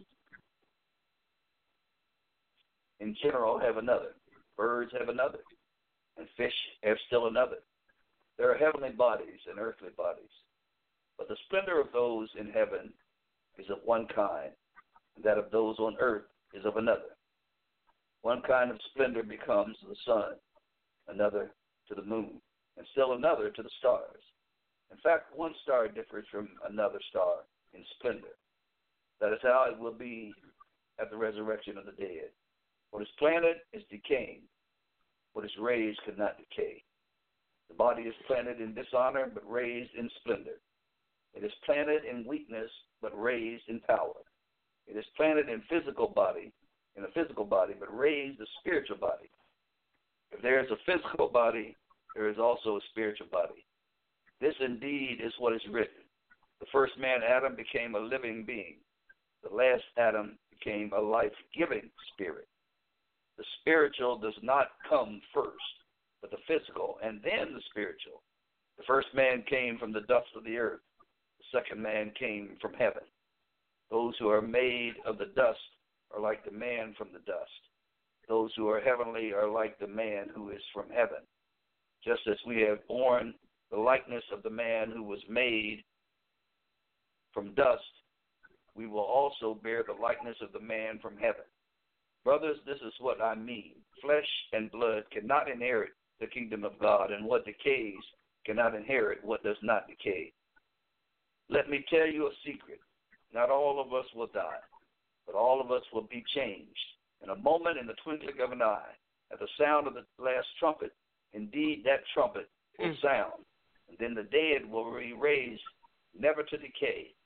in general, have another. Birds have another. And fish have still another. There are heavenly bodies and earthly bodies. But the splendor of those in heaven is of one kind, and that of those on earth is of another. One kind of splendor becomes to the sun, another to the moon, and still another to the stars. In fact, one star differs from another star in splendor. That is how it will be at the resurrection of the dead. What is planted is decaying. What is raised could not decay. The body is planted in dishonor, but raised in splendor. It is planted in weakness, but raised in power. It is planted in physical body, in a physical body, but raised a spiritual body. If there is a physical body, there is also a spiritual body. This indeed is what is written. The first man, Adam, became a living being. The last Adam became a life-giving spirit. The spiritual does not come first, but the physical, and then the spiritual. The first man came from the dust of the earth. The second man came from heaven. Those who are made of the dust are like the man from the dust. Those who are heavenly are like the man who is from heaven. Just as we have borne the likeness of the man who was made from dust, we will also bear the likeness of the man from heaven. Brothers, this is what I mean. Flesh and blood cannot inherit the kingdom of God, and what decays cannot inherit what does not decay. Let me tell you a secret. Not all of us will die, but all of us will be changed. In a moment, in the twinkling of an eye, at the sound of the last trumpet, indeed that trumpet will Mm. sound, and then the dead will be raised, never to decay,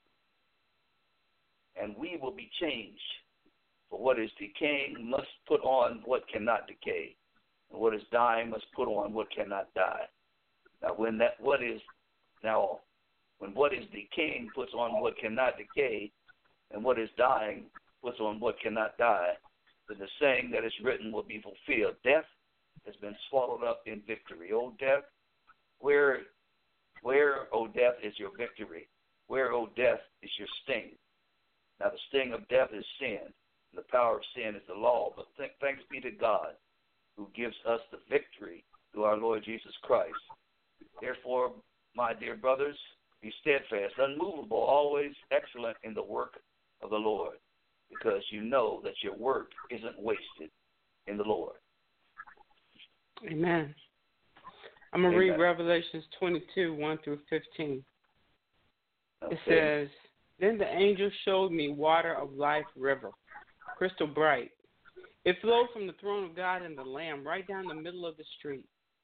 and we will be changed. For what is decaying must put on what cannot decay, and what is dying must put on what cannot die. Now, when that what is now, when what is decaying puts on what cannot decay, and what is dying puts on what cannot die, then the saying that is written will be fulfilled. Death has been swallowed up in victory. O death, where, where, O death, is your victory? Where, O death, is your sting? Now, the sting of death is sin, and the power of sin is the law. But th- thanks be to God, who gives us the victory through our Lord Jesus Christ. Therefore, my dear brothers, be steadfast, unmovable, always excellent in the work of the Lord, because you know that your work isn't wasted in the Lord. Amen. I'm going to read Amen. Revelations twenty-two, one through fifteen. Okay. It says, Then the angel showed me water of life river, crystal bright. It flowed from the throne of God and the Lamb right down the middle of the street.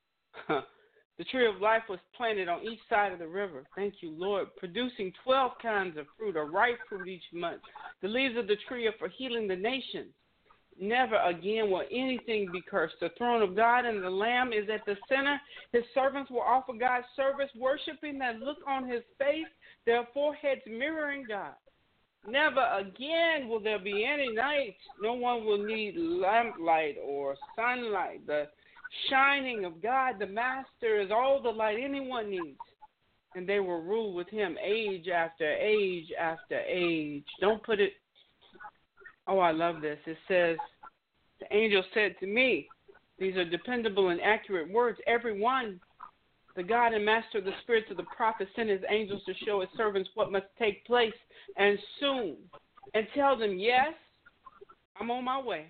The tree of life was planted on each side of the river. Thank you, Lord. Producing twelve kinds of fruit, a ripe fruit each month. The leaves of the tree are for healing the nations. Never again will anything be cursed. The throne of God and the Lamb is at the center. His servants will offer God service, worshiping that look on his face, their foreheads mirroring God. Never again will there be any night. No one will need lamplight or sunlight. The shining of God, the Master, is all the light anyone needs. And they will rule with him age after age after age. Don't put it. Oh, I love this. It says, the angel said to me, these are dependable and accurate words. Every one, the God and Master of the spirits of the prophets, sent his angels to show his servants what must take place, and soon, and tell them, yes, I'm on my way.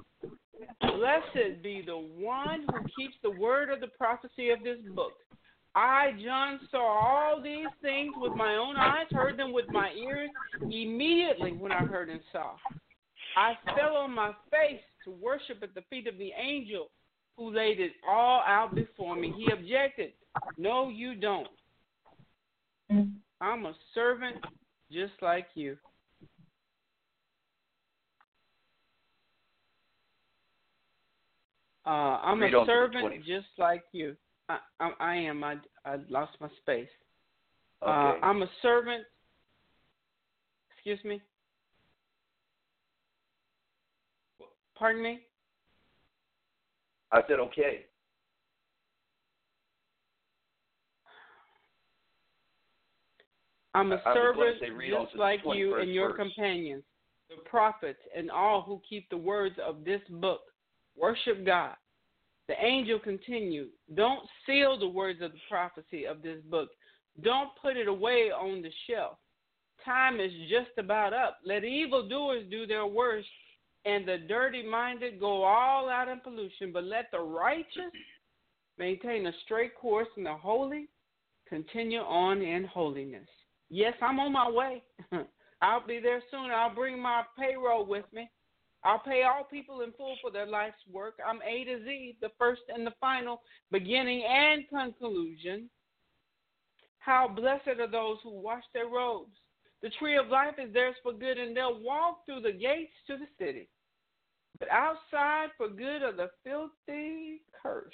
Blessed be the one who keeps the word of the prophecy of this book. I, John, saw all these things with my own eyes, heard them with my ears, immediately when I heard and saw. I fell on my face to worship at the feet of the angel who laid it all out before me. He objected, no, you don't. I'm a servant just like you. Uh, I'm Read a on to the servant twenty. just like you. I, I, I am. I, I lost my space. Okay. Uh, I'm a servant. Excuse me. Pardon me? I said okay. I'm a I, I was going servant to say read on just to the like you twenty-first and your verse. companions, the prophets, and all who keep the words of this book. Worship God. The angel continued, don't seal the words of the prophecy of this book. Don't put it away on the shelf. Time is just about up. Let evildoers do their worst, and the dirty-minded go all out in pollution. But let the righteous maintain a straight course, and the holy continue on in holiness. Yes, I'm on my way. I'll be there soon. I'll bring my payroll with me. I'll pay all people in full for their life's work. I'm A to Z, the first and the final, beginning and conclusion. How blessed are those who wash their robes. The tree of life is theirs for good, and they'll walk through the gates to the city. But outside for good are the filthy curse.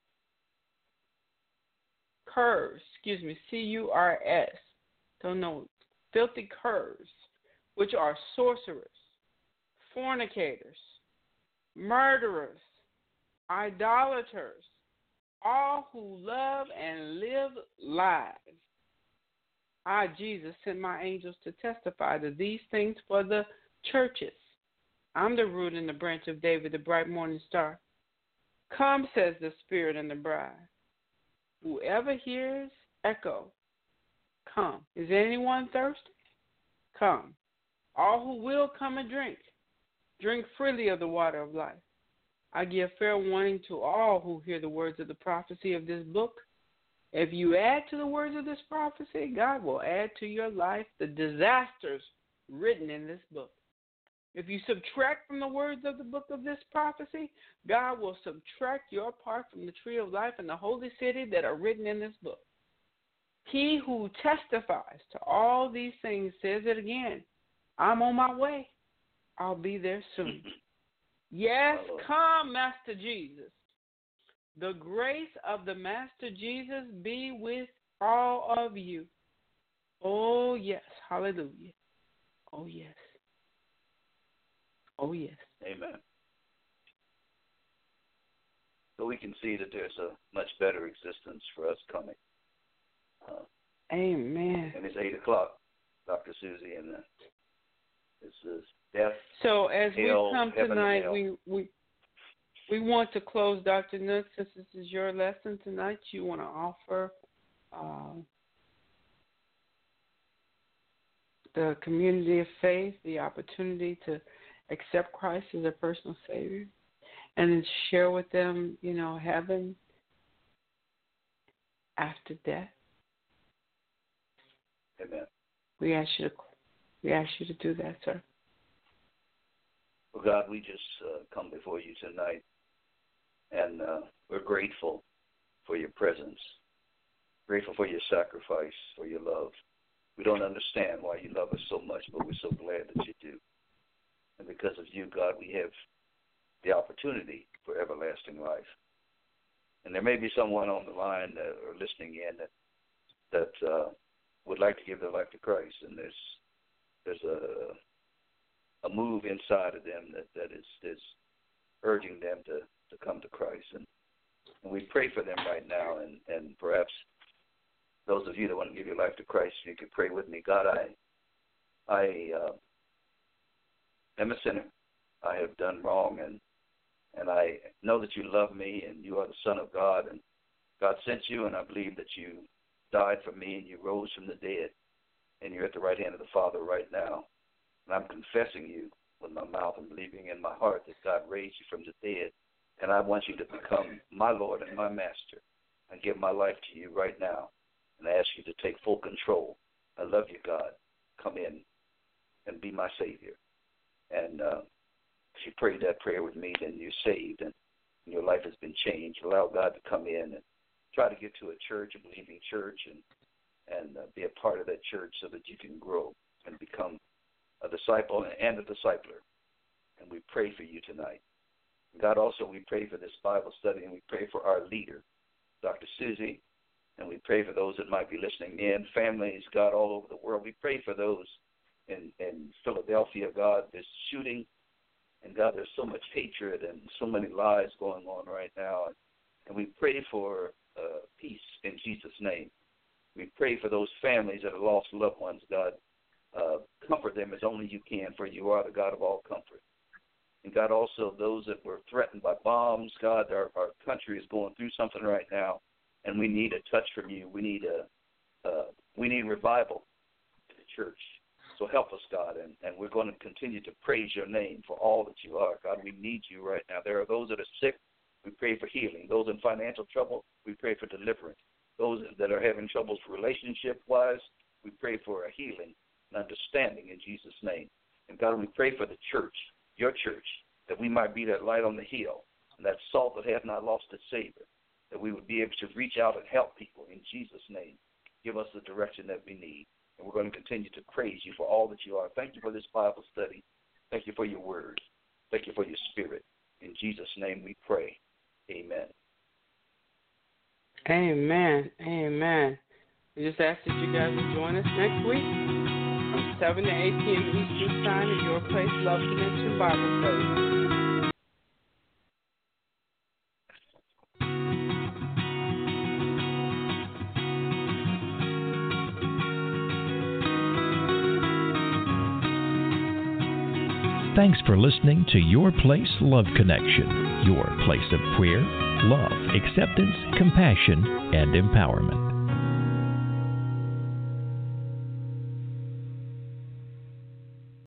Curs, excuse me, C U R S. Don't know. Filthy curs, which are sorcerers, fornicators, murderers, idolaters, all who love and live lies. I, Jesus, sent my angels to testify to these things for the churches. I'm the root and the branch of David, the bright morning star. Come, says the Spirit and the bride. Whoever hears, echo, come. Is anyone thirsty? Come. All who will, come and drink. Drink freely of the water of life. I give fair warning to all who hear the words of the prophecy of this book. If you add to the words of this prophecy, God will add to your life the disasters written in this book. If you subtract from the words of the book of this prophecy, God will subtract your part from the tree of life and the holy city that are written in this book. He who testifies to all these things says it again. I'm on my way. I'll be there soon. Yes, come, Master Jesus. The grace of the Master Jesus be with all of you. Oh, yes. Hallelujah. Oh, yes. Oh, yes. Amen. So we can see that there's a much better existence for us coming. Uh, Amen. And it's eight o'clock, Doctor Susie, and uh, this is death. So as hell, we come heaven, tonight, and we, we we want to close, Doctor Nook, since this is your lesson tonight. You want to offer uh, the community of faith the opportunity to accept Christ as their personal Savior, and then share with them, you know, heaven after death. Amen. We ask you to we ask you to do that, sir. Well, God, we just uh, come before you tonight, and uh, we're grateful for your presence, grateful for your sacrifice, for your love. We don't understand why you love us so much, but we're so glad that you do. And because of you, God, we have the opportunity for everlasting life. And there may be someone on the line that are listening in that that uh, would like to give their life to Christ, and there's there's a a move inside of them that, that is, is urging them to, to come to Christ. And, and we pray for them right now, and, and perhaps those of you that want to give your life to Christ, you could pray with me. God, I I uh, am a sinner. I have done wrong, and and I know that you love me, and you are the Son of God, and God sent you, and I believe that you died for me, and you rose from the dead, and you're at the right hand of the Father right now. And I'm confessing you with my mouth and believing in my heart that God raised you from the dead, and I want you to become my Lord and my Master. I give my life to you right now, and I ask you to take full control. I love you, God. Come in and be my Savior. And uh, if you prayed that prayer with me, then you're saved, and your life has been changed. Allow God to come in and try to get to a church, a believing church, and, and uh, be a part of that church so that you can grow and become a disciple and a discipler. And we pray for you tonight. God, also we pray for this Bible study, and we pray for our leader, Doctor Susie, and we pray for those that might be listening in, families, God, all over the world. We pray for those in, in Philadelphia, God, this shooting, and God, there's so much hatred and so many lies going on right now, and we pray for uh, peace in Jesus' name. We pray for those families that have lost loved ones, God. Uh, comfort them as only you can, for you are the God of all comfort. And God, also those that were threatened by bombs, God, our, our country is going through something right now, and we need a touch from you. We need a uh, we need revival in the church. So help us, God, and, and we're going to continue to praise your name for all that you are. God, we need you right now. There are those that are sick. We pray for healing. Those in financial trouble, we pray for deliverance. Those that are having troubles relationship-wise, we pray for a healing and understanding in Jesus' name. And God, we pray for the church, your church, that we might be that light on the hill, and that salt that hath not lost its savor, that we would be able to reach out and help people in Jesus' name. Give us the direction that we need. And we're going to continue to praise you for all that you are. Thank you for this Bible study. Thank you for your word. Thank you for your spirit. In Jesus' name we pray. Amen. Amen. Amen. We just ask that you guys will join us next week from seven to eight p.m. Eastern Time at Your Place Love Connection Bible Study. Thanks for listening to Your Place Love Connection, your place of prayer, love, acceptance, compassion, and empowerment.